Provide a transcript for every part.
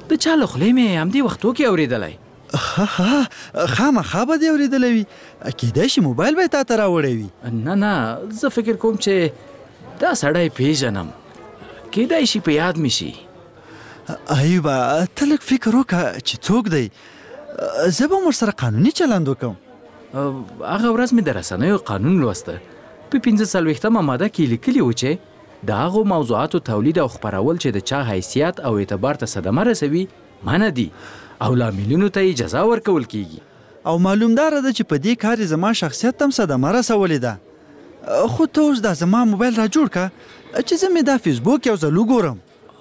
د چا له خولې مې همدې وختو کې اورېدلی. خامخا به دې اورېدلی وي. کیدای شي موبایل به یې تا ته راوړی وي. نه زه فکر کوم چې دا سړی پیژنم، کیدای شي په یاد مې شي. ایوبه ته لږ فکر وکړه چې څوک دی. زه به هم ورسره قانوني چلند وکړم. هغه ورځ مې د رسنیو قانون لوسته. په 45مه ماده کې لیکلي و چې د هغو موضوعاتو تولید او خپرول چې د چا حیثیت او اعتبار ته صدمه رسوي منع دي او لاملینو ته اجازه ورکول کیږي. او معلومداره ده چې په دې کار زما شخصیت هم صدمه رسولې ده. خو ته اوس دا زما موبایل را جوړ که چې زه مې دا فیسبوک یو ځل وګورم.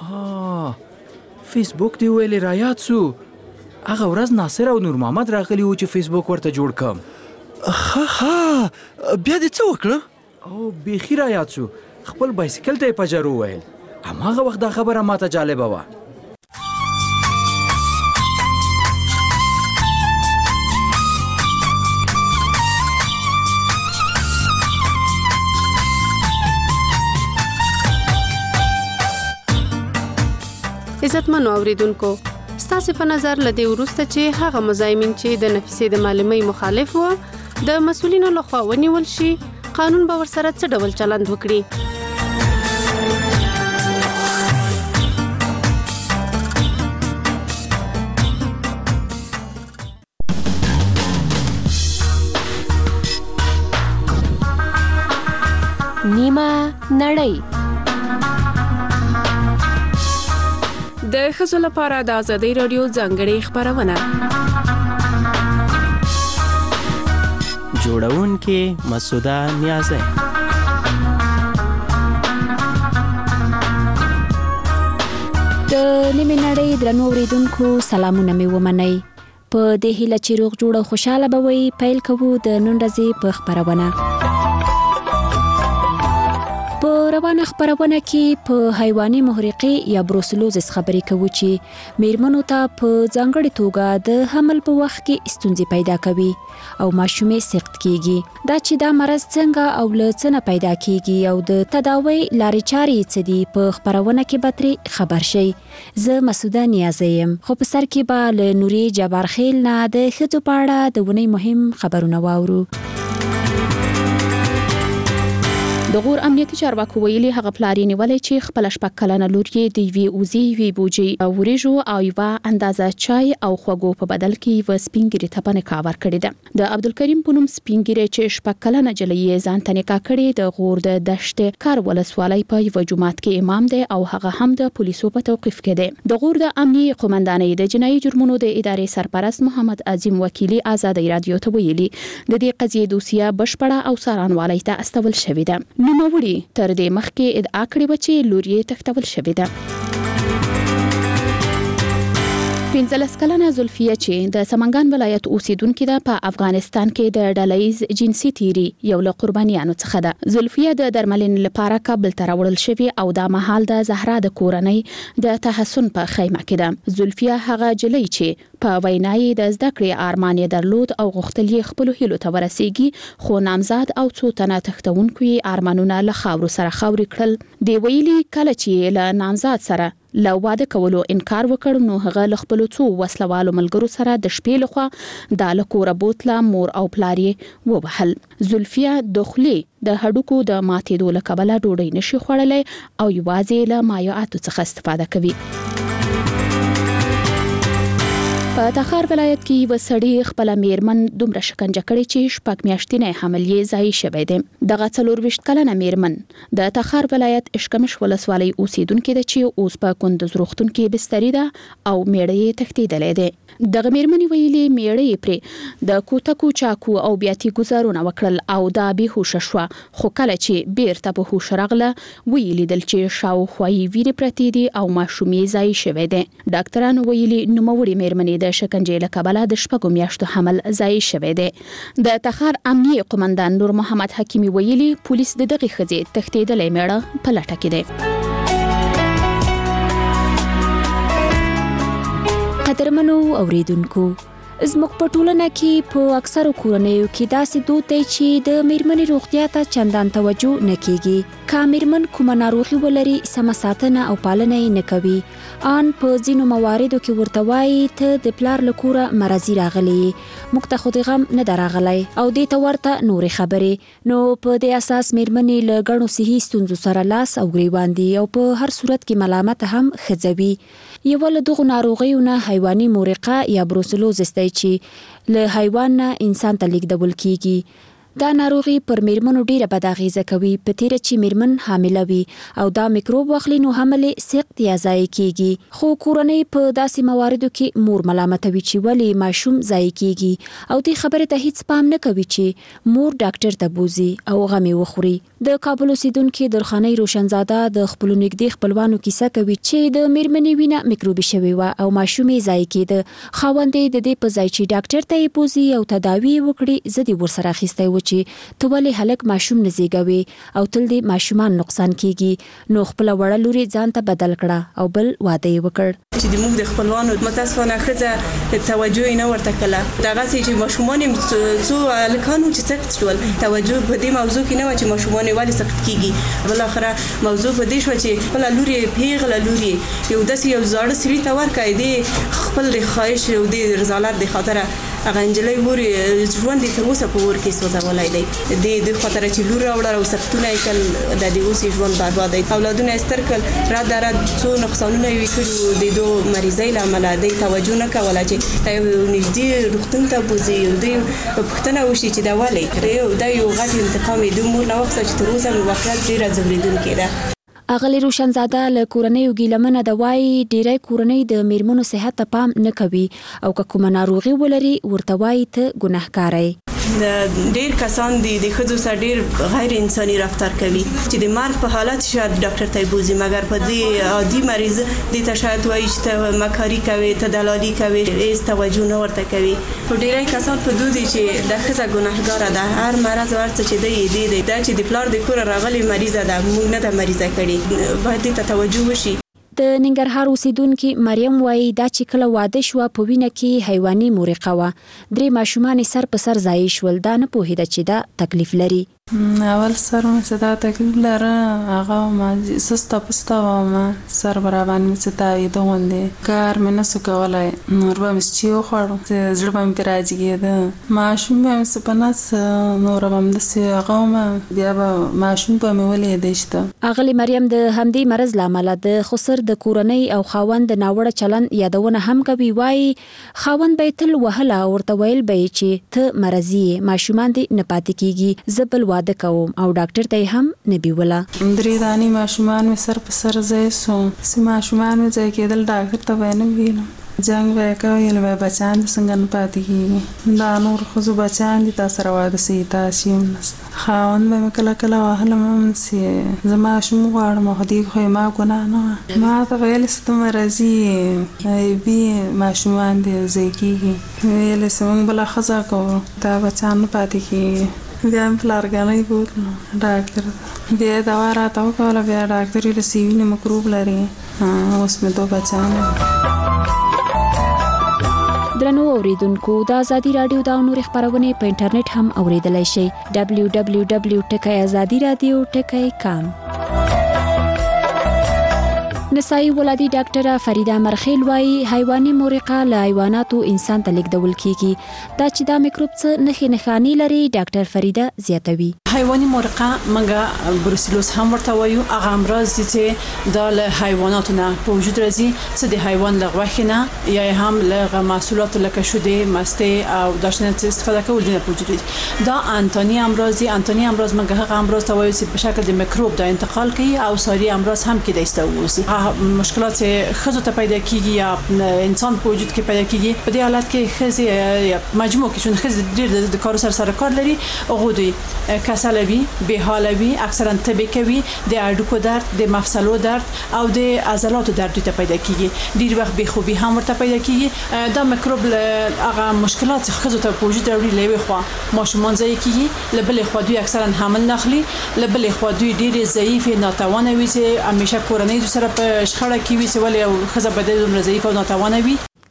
فیسبوک دی ویلې را یاد سو. هغه ورځ ناصر او نور محمد راغلي و چې فیسبوک ورته جوړ کم. بیا دې څه وکړه؟ او بیخي را یاد سو. خپل بایسکل ته یې پجر وویل. هماغه وخت دا خبره ماته جالبه وه. عزتمنو اوریدونکو، ستاسو په نظر لدې وروسته چې هغه مزایمین چې د نفیسې د معلومي مخالف وو د مسؤلینو لخوا ونیول شي، قانون به ورسره څه ډول چلند وکړي؟ نیمه نړۍ د ښځو لپاره د ازادۍ راډیو ځانګړې خپرونه. جوړونکې مسعوده نیازی. د نیمه نړۍ درنو اوریدونکو سلامونه مې ومنئ. په دې هیله چې روغ جوړ او خوشاله به وئ، پیل کوو د نن ورځې په خپرونه. په روانه خپرونه کې په حیواني محرقې یا بروسلوزس خبرې کوو چې میرمنو ته په ځانګړې توګه د حمل په وخت کې ستونزې پیدا کوي او ماشومې سقط کیږي. دا چې دا مرض څنګه او له څه نه پیدا کیږي او د تداوی لارې چارې څه دي، په خپرونه کې به ترې خبر شئ. زه مسعوده نیازی یم. خو په سر کې به له نوري جبارخیل نه د ښځو په اړه د ونې مهم خبرونه واورو. د غور امنیتي چارواکو ویلي هغه پلار یې نیولې چې خپل 6 کلنه لور یې د یوې اوزې، یوې بوجۍ، وریژو او یوه اندازه چای او خوږو په بدل کې یوه سپینګیري ته په نکاح ورکړې ده. د عبدالکریم په نوم سپینګیري چې 6 کلنه نجلۍ یې ځان ته نکاح کړې، د غور د دشت کار ولسوالۍ په یوه جومات کې امام دی او هغه هم د پولیسو په توقیف کې دی. د غور د امنیي قومندانۍ د جنایي جرمونو د ادارې سرپرست محمد عظیم وکیلی ازادۍ رادیو ته ویلي د دې قضیې دوسیه بشپړه او څارنوالۍ ته استول شوې ده. نوموړي تر دې مخکې ادعا کړې وه چې لور یې تښتول شوې ده. 15 کلنه زلفیه چې د سمنګان ولایت اوسیدونکې ده، په افغانستان کې د ډلهییز جنسي تیری یو له قربانیانو څخه ده. زلفیه د درملنې لپاره کابل ته راوړل شوې او دا مهال د زهرا د کورنۍ د تحسن په خیمه کې ده. زلفیه هغه جلۍ چې په وینا یې د زده کړې ارمان یې درلود او غوښتل یې خپلو هیلو ته ورسیږي، خو نامزاد او څو تنه تښتونکو یې ارمانونه له خاورو سره خاورې کړل. دی ویلي کله چې له نامزاد سره له واده کولو انکار وکړ، نو هغه له خپلو څو وسلوالو ملګرو سره د شپې لخوا د له کوره بوتله، مور او پلار یې ووهل. زلفیه د خولې د هډوکو د ماتېدو له کبله ډوډۍ نشي خوړلی او یوازې له مایعاتو څخه استفاده کوي. په تخار ولایت کې یو سړی خپل میرمن دومره شکنجه کړې چې 6 میاشتې حمل یې ضایع شوی دی. دغه 24 کلنه میرمن د تخار ولایت اشکمش ولسوالۍ اوسیدونکې ده چې اوس په کندوز روغتون کې بستري ده او میړه یې تښتېدلی دی. دغه میرمنې ویلي میړه یې پرې د کوتکو، چاکو او بیاتي ګزارونه وکړل او دا بېهوشه شوه، خو کله چې بیرته په هوش راغله ویې لیدل چې شاوخوا یې وینې پرتې دي او ماشوم یې ضایع شوی دی. ډاکټرانو ویلي نوموړې میرمنې د شکنجې له کبله د 6 میاشتو حمل ضایع شوی دی. د تخار امنیي قومندان نور محمد حکیمي ویلي پولیس د دغې ښځې تښتېدلی میړه په لټه کې دی. قدرمنو اوریدونکو، زموږ په ټولنه کې په اکثرو کورنیو کې داسې دود دی چې د میرمنې روغتیا ته چندان توجه نه کیږي. که میرمن کومه ناروغي ولري سمه ساتنه او پالنه یې نه کوي. ان په ځینو مواردو کې ورته وایي ته د پلار له کوره مرضي راغلی موږ ته خو د غم نه راغلی او دې ته ورته نورې خبرې. نو په دې اساس میرمنې له ګڼو صحي ستونزو سره لاس او ګریوان دي او په هر صورت کې ملامت هم ښځوي. یوه له دغو ناروغیو نه حیواني مورقه یا بروسلوزس دی چې له حیوان نه انسان ته لیږدول کیږي. دا ناروغي پر میرمنو ډیره بد اغیزه کوي په تیره چې میرمن حامله وي او دا میکروب واخلي نو حمل سخت یا ضایع کیږي. خو کورنۍ په داسې مواردو کې مور ملامتوي چې ولې ماشوم ضایع کیږي او دې خبرې ته هیڅ پام نه کوي چې مور ډاکټر ته بوزي او غمې وخوري. د کابل اوسیدونکو درخانۍ روشنزاده د خپل نږدې خپلوانو کیسه کوي چې د میرمنې وینه میکروبي شوی و او ماشوم یې ضایع کېده. خاوند یې د دې په ځای چې ډاکټر ته یې بوزي او تداوی وکړي زه دې ورسره اخیستی و چې ته ولې هلک ماشوم نه زیږوي او تل دې ماشومان نقصان کیږي. نو خپل وړه لوري ځان ته بدل کړه او بل واده یې وکړ چې د موږ د خپلوانو متاسفانه ښځه توجه نه ورته کړه. دغه چې ماشومان څو الکانو چې سخت شول توجه په دې موضوع کې نه و چې ماشومان ولې سخت کیږي. بل اخره موضوع په دې شو چې خپل لوري پیغله لوري یو داسې یو زاړه سړي ته ورکړي دي خپل د خواهش او د رضالت د خاطر هغه انجلۍ ووري ژوند دې تر اوسه په ور کې سوځولای دی د خاطر چې لور راوړل او سختونه یې کل د دې اوسې ژوند برباد دی. اولادونه سترکل را دره څو نقصانونه یې کړو د دوه مریضۍ لامل دی توجه نه کوله چې دا یو نږدې روغتون ته بوزي دوی پوښتنه وشي چې دا ولې دا یو غټ انتقام دی مور نه وخت چې تر اوسه مې واقعیت ډیره ځورېدونکې ده. اغلی روشنزاده له کورنۍ ګیلمنه د وای ډیری کورنۍ د میرمنو صحت ته پام نه کوي او که کومه ناروغي ولري ورته وای ته ګناهکارای. ډیر کسان د ښځو سره ډیر غیر انساني رفتار کوي چې د مرګ په حالت شاید ډاکټر ته بوزي مګر په دې عادي مریض د ته شاید وایي چې ته مکاري کوي ته دلالي کوي هیڅ توجه نه ورته کوي. ډیری کسان په دوی چې د ښځه ګناهګار ده هر مرض ورته چې دی دا چې د پلار د کور راغلي مریضه ده موږ نه ده مریضه کړي باید ته توجه وشي. د ننګرهار اوسیدونکو مریم وایي دا چې کله واده شو په وینه کې حیواني مورقه و 3 ماشومان سر په سر ضایع شول دا نه پوهیده چې دا تکلیف لري. اول سر مې صدا تکلیف لره هغه ما سستا پستا و سر برابر مې ستاوي دوندې کار مې نسو کولای نور به مې چیو خړو زړه مې راځي کېده ماشوم مې سپناس نور به مې سي هغه ما بیا به ماشوم په مې ولې دشته. اغلی مریم د همدې مرز لامل د خسر د کورنۍ او خاوند د ناوړه چلن یادونه هم کوي. وایي خاوند به تل وهله ورته ویل به چې ته مرزي ماشومان دې نه پاتې کیږي زبل واده کوم او ډاکټر ته هم نه بیوله. 3 دانی ماشومان مې سر په سر ځای سو سي ماشومان مې ځای کېدل ډاکټر ته وینم ویلم جنگ وکاو یل به بچان څنګه نه پاتې کیږي دا نور خو بچان دي تاسو را واده سي تاسو نست خاون به کله کله وهله مم سي زما شوم غواړم هدي خو ما ګنا نه ما ته ویل ستم راځي بي ماشومان دي زکیږي ویل سم بل خزا کو دا بچان پاتې کیږي. بیا پلارګانې بوت ډاکټر بیا دوا راته وکړه بیا ډاکټر یې سیوینه مکروب لري اوس مې 2 بچان. درنو اوریدونکو د ازادي رادیو د نور خبرونه په انټرنیټ هم اوریدلای شئ www.azadiradio.com. نسائی ولادي ډاکټره فریده مرخیل وایي حیواني مورقه له حیواناتو انسان ته لیږدول کیږي دا چې دا میکروب څه نښې لري ډاکټر فریده زیاتوي. حیواني مورقه موږ بروسلوز هم ورته وایو هغه امراض دي چې د حیواناتو نه په وجود راځي څه د حیوان له غوښې نه یا هم له محصولات لکه شیدې مستې او داشنه استفاده کول نه په وجود راځي. دا انتانی امراض دي. انتانی امراض موږ هغه امراض ته وایو چې په شکل د میکروب د انتقال کوي او ساري امراض هم کې دایستوي. مشکلات خزو ته پیدا کیږي یا انسان په وجود کې پیدا کیږي په دې حالت کې خزي مجموع کې چون خزي ډېر د کار سره کار لري هغه دوی کسلوي به حالوي اکثرا تبه کوي د اډوکو درد د مفصلو درد او د عضلاتو درد ته پیدا کیږي ډېر وخت به خوبي هم ورته پیدا کیږي. دا میکروب هغه مشکلات خزو ته په وجود راوړي لوي خو ماشومان ځای کیږي لبل خو دوی اکثرا حمل نخلي لبل خو دوی ډېر ضعیف ناتوانه وي چې همیشه کورنۍ سره په شخړه کې وي چې ولې خزه بدل ضعیف او ناتوانه وي.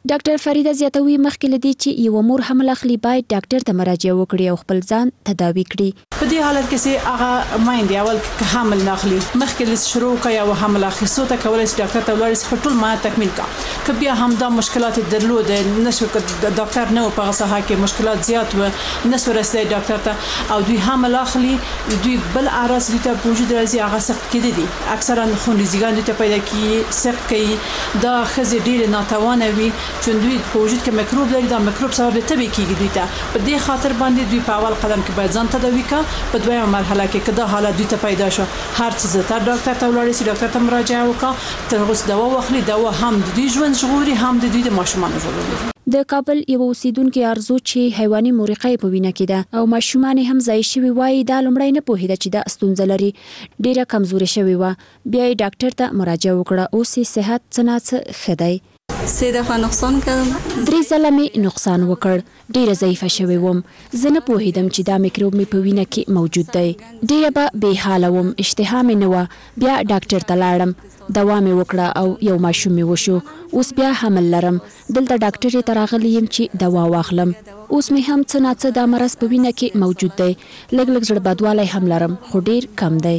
ډاکټر فریده زیاتوي مخکې لدی چې یو مور حمل اخلي باید ډاکټر ته مراجعه وکړي او خپل ځان تداوي کړي. په دې حالت کې چې هغه مایندې اول که حمل ناخلي مخکې له شروع کوي او حمل اخیستو ته کولای شي ډاکټر ته ولاړ شي ټول ما تکمیل کا. که بیا هم دا مشکلات درلود نشو ډاکټر نه په هغه کې مشکلات زیات و نشو رسېدای ډاکټر ته او دوی حمل اخلي دوی بل اعراض دوی ته وجود راځي هغه سخت کېدی دي اکثرا خونریزګان دوی ته پیدا کیږي سخت کوي دا خزې ډېر ناتوانه وي چون دوی په وجود کې میکروب لري دا میکروب سبب تبي کیږي دوی ته په دې خاطر باندې دوی په اول قدم کې باید ځان تداوي کا په دویمه مرحله کې کدا حالت دوی ته پیدا شو هر څه ته ډاکټر ته ولاړ شي ډاکټر ته مراجعه وکړه تر اوسه دوا واخلي دوا هم د دوی ژوند ژغوري هم د دوی د ماشومان ژغوري. د کابل یو اوسیدونکو ارزو چې حیواني مورقه په وینه کې ده او ماشومان هم ځای شوی وای دا لمړی نه پوهیده چې دا ستونزه لري ډیره کمزوري شوی و بیا ډاکټر ته مراجعه وکړه او سي صحت څنګه خدای 3 دفعه نقصان کړم 3 ځله مې نقصان وکړ ډیره ضعیفه شوی وم زه نه پوهیدم چې دا میکروب مې په وینه کې موجود دی ډیره به حاله وم اشتها مې نه و بیا ډاکټر ته لاړم دوا مې وکړه او یو ماشوم مې وشو اوس بیا حمل لرم دلته ډاکټر ته راغلی یم چې دوا واخلم اوس مې هم څه نه څه دا مرض په وینه کې موجود دی لږ لږ زړه بدوالی هم لرم خو ډیر کم دی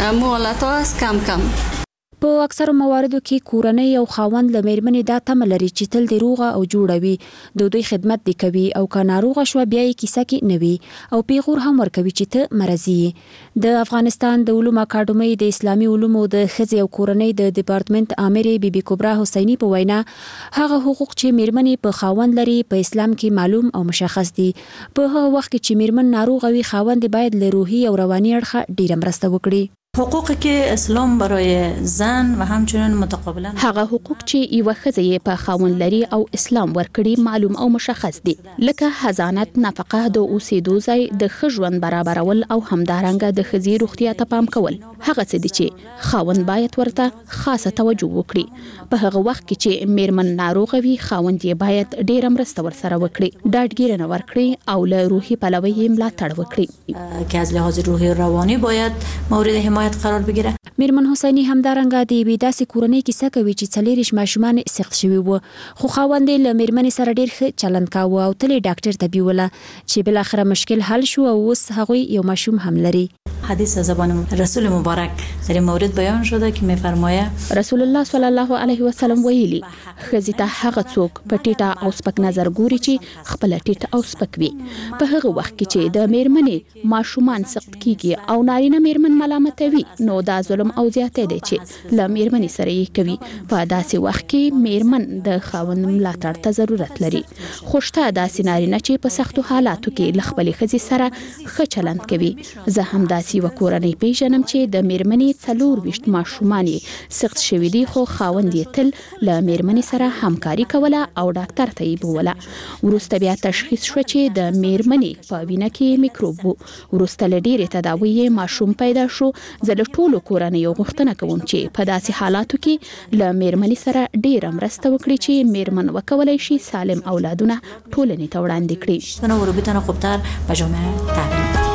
مولاتاس کم په اکثر مواردو کې کورنۍ او خاوند له میرمنې دا تمه لري چې تل د روغه او جوړه وي د دوی خدمت دی کوي او که ناروغه شوه بیا یې کیسه کې نه وي او پیغور هم ورکوي چې ته مرضی یې. د افغانستان د علومو اکاډمۍ د اسلامي علومو د ښځې او کورنۍ د ډپارټمنټ امرې بیبي کبرا حسینی په وینا هغه حقوق چې میرمنې په خاوند لري په اسلام کې معلوم او مشخص دي. په هغه وخت کې چې میرمن ناروغه وي خاوند باید له روحي او رواني اړخه ډیره مرسته وکړي. حقوقی که اسلام برای زن و همچنین متقابلا هغه حقوق چې یو ښځه په خاوند لري او اسلام ورکړي معلوم او مشخص دي لکه حضانت نفقه د اوسېدو ځای د ښه ژوند برابرول او همدارنګه د ښځې روغتیا ته پام کول هغه څه دي چې خاوند باید ورته خاصه توجه وکړي. په هغه وخت کې چې میرمن ناروغه وي خاوند یې باید ډېره مرسته ورسره وکړي ډاډګیرنه ورکړي او له روحي پلوه یې ملاتړ وکړي که از لحاظ روحی و روانی باید مورد حمایت قرار بگیره. میرمن حسینی همدارنګه د یوې داسې کورنۍ کیسه کوي چې 4 ماشومان سخت شوي وو خو خاوند له میرمنې سره ډېر ښه چلند کاوه او تل ډاکټر ته بیوله چې بل اخر مشکل حل شو او اوس هغوی یو ماشوم هم لري. حدیث از زبان رسول مبارک در این مورد بیان شده که میفرماید رسول الله صلی الله علیه وسلم ویلي ښځې ته هغه څوک په ټیټه او سپک نظر ګوري چې خپل ټیټه او سپک وي په هغه وخت کې چې د میرمنې ماشومان سخت کیږي او نارینه میرمن ملامتوي نو دا ظلم او زیاتې دی چې له میرمنې سره یې کوي. په داسې وخت کې میرمن د خاوند ملاتړ ته ضرورت لري خو شته داسې نارینه چې په سختو حالاتو کې له خپلې ښځې سره ښه چلند کوي. زه هم داسې یوه کورنۍ پیژنم چې د میرمنې 24 ماشومان یې سخت شوي دي خو خاوند یې تل له میرمنې سره همکاري کوله او ډاکټر ته یې بوله. وروسته بیا تشخیص شو چې د میرمنې په وینه کې میکروب و. وروسته له ډېرې تداوی یې ماشوم پیدا شو. زه له ټولو کورنیو غوښتنه کوم چې په داسې حالاتو کې له میرمنې سره ډېره مرسته وکړي چې میرمن وکولای شي سالم اولادونه ټولنې ته وړاندې کړي. و رو بتونه خوبتر به جامعه تحویل بدن.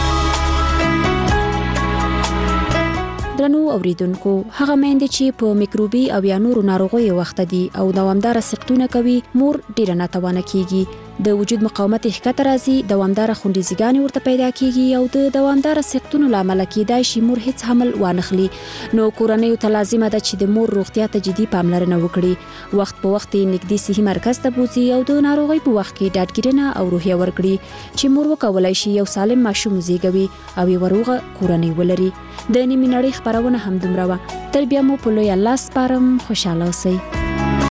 درنو اوریدونکو هغه میندې چې په میکروبي او یا نورو ناروغیو وخت دي او دوامدار سقطونه کوي مور ډیره ناتوانه کیږي د وجود مقاومت ښکته راځي دوامدار خونریزګانې ورته پیدا کیږي او د دوامدار سقطونو لامل کیدای شي مور هیڅ حمل وانخلي. نو کورنۍ ته لازمه ده چې د مور روغتیا ته جدي پاملرنه وکړي وخت په وخت نږدې صحي مرکز ته بوځي او د ناروغۍ په وخت کې ډاډګیرنه او روحیه ورکړي چې مور وکولای شي یو سالم ماشوم زیږوي او یو روغه کورنۍ ولري. د نیمې نړۍ خبرونه هم دومره وه تر بیا مو په لوی الله سپارم خوشاله اوسئ.